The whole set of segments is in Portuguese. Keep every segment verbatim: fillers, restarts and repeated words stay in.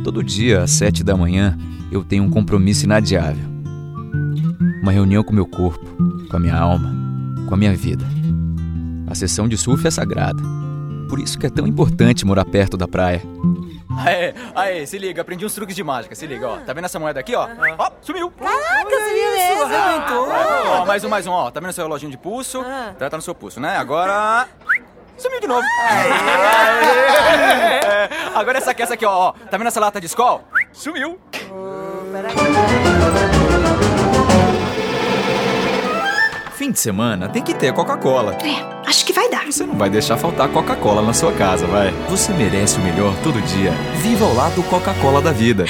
Todo dia, às sete da manhã, eu tenho um compromisso inadiável. Uma reunião com meu corpo, com a minha alma, com a minha vida. A sessão de surf é sagrada. Por isso que é tão importante morar perto da praia. Aê, aê, se liga, aprendi uns truques de mágica, se liga, ó. Tá vendo essa moeda aqui, ó? Ó, sumiu. Caraca, sumiu mesmo. Arrebentou. Ó, mais um, mais um, ó. Tá vendo seu reloginho de pulso? Ah. Tá, tá no seu pulso, né? Agora... sumiu de novo. Aê. É, agora essa aqui, essa aqui, ó. Tá vendo essa lata de Skol? Sumiu. Oh, peraí. Fim de semana tem que ter Coca-Cola. É, acho que vai dar. Você não vai deixar faltar Coca-Cola na sua casa, vai? Você merece o melhor todo dia. Viva ao lado Coca-Cola da vida.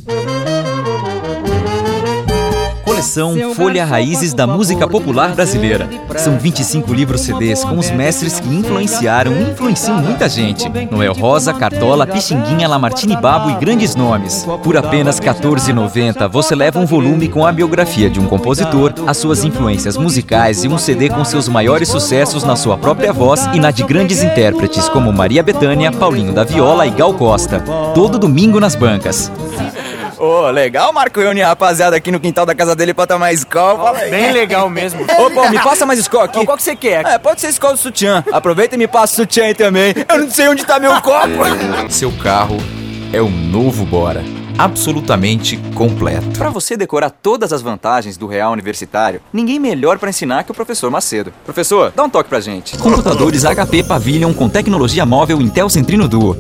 Coleção Folha Raízes da Música Popular Brasileira. São vinte e cinco livros C Ds com os mestres que influenciaram e influenciam muita gente. Noel Rosa, Cartola, Pixinguinha, Lamartine Babo e grandes nomes. Por apenas quatorze reais e noventa centavos você leva um volume com a biografia de um compositor, as suas influências musicais e um C D com seus maiores sucessos na sua própria voz e na de grandes intérpretes como Maria Bethânia, Paulinho da Viola e Gal Costa. Todo domingo nas bancas. Ô, oh, legal, Marco reunir a rapaziada aqui no quintal da casa dele pra tomar Skol. Fala aí. Bem legal mesmo. Ô, pô, me passa mais Skol aqui. Qual, qual que você quer? É, pode ser Skol do sutiã. Aproveita e me passa o sutiã aí também. Eu não sei onde tá meu copo. Seu carro é o novo Bora. Absolutamente completo. Pra você decorar todas as vantagens do Real Universitário, ninguém melhor pra ensinar que o professor Macedo. Professor, dá um toque pra gente. Computadores H P Pavilion com tecnologia móvel Intel Centrino Duo.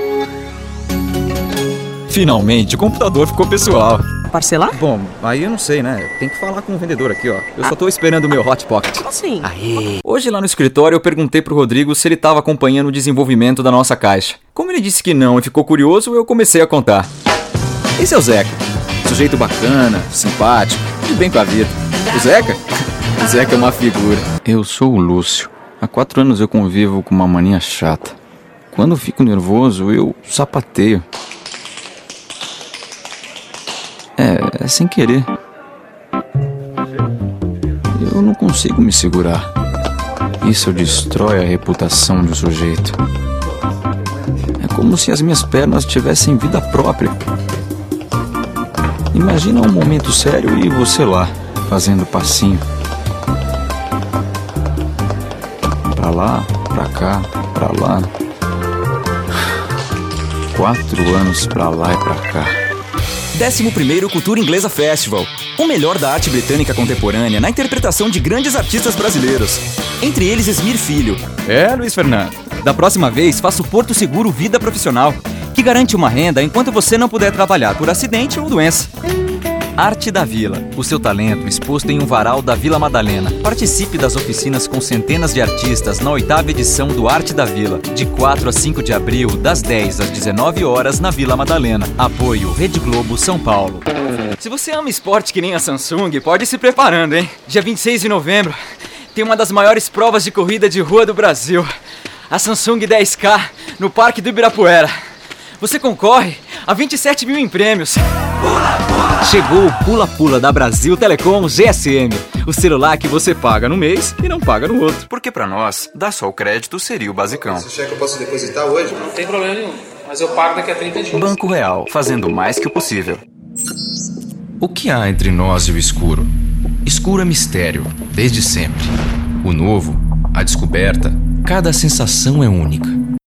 Finalmente, o computador ficou pessoal. Parcelar? Bom, aí eu não sei, né? Tem que falar com o vendedor aqui, ó. Eu só tô esperando o meu Hot Pocket. Assim. Aê. Hoje lá no escritório eu perguntei pro Rodrigo se ele tava acompanhando o desenvolvimento da nossa caixa. Como ele disse que não e ficou curioso, eu comecei a contar. Esse é o Zeca. Sujeito bacana, simpático, de bem com a vida. O Zeca? O Zeca é uma figura. Eu sou o Lúcio. Há quatro anos eu convivo com uma mania chata. Quando eu fico nervoso, eu sapateio. É, é sem querer. Eu não consigo me segurar. Isso destrói a reputação de um sujeito. É como se as minhas pernas tivessem vida própria. Imagina um momento sério e você lá, fazendo passinho. Pra lá, pra cá, pra lá. Quatro anos pra lá e pra cá. décimo primeiro Cultura Inglesa Festival. O melhor da arte britânica contemporânea na interpretação de grandes artistas brasileiros. Entre eles Esmir Filho. É, Luiz Fernando. Da próxima vez, faça o Porto Seguro Vida Profissional, que garante uma renda enquanto você não puder trabalhar por acidente ou doença. Arte da Vila. O seu talento exposto em um varal da Vila Madalena. Participe das oficinas com centenas de artistas na oitava edição do Arte da Vila, de quatro a cinco de abril, das dez às dezenove horas, na Vila Madalena. Apoio Rede Globo, São Paulo. Se você ama esporte que nem a Samsung, pode ir se preparando, hein? Dia vinte e seis de novembro, tem uma das maiores provas de corrida de rua do Brasil. A Samsung dez K, no Parque do Ibirapuera. Você concorre a vinte e sete mil em prêmios. Pula, pula. Chegou o Pula Pula da Brasil Telecom G S M. O celular que você paga no mês e não paga no outro. Porque pra nós, dar só o crédito seria o basicão. Esse cheque eu posso depositar hoje? Não tem problema nenhum, mas eu pago daqui a trinta dias. Banco Real, fazendo mais que o possível. O que há entre nós e o escuro? Escuro é mistério, desde sempre. O novo, a descoberta, cada sensação é única.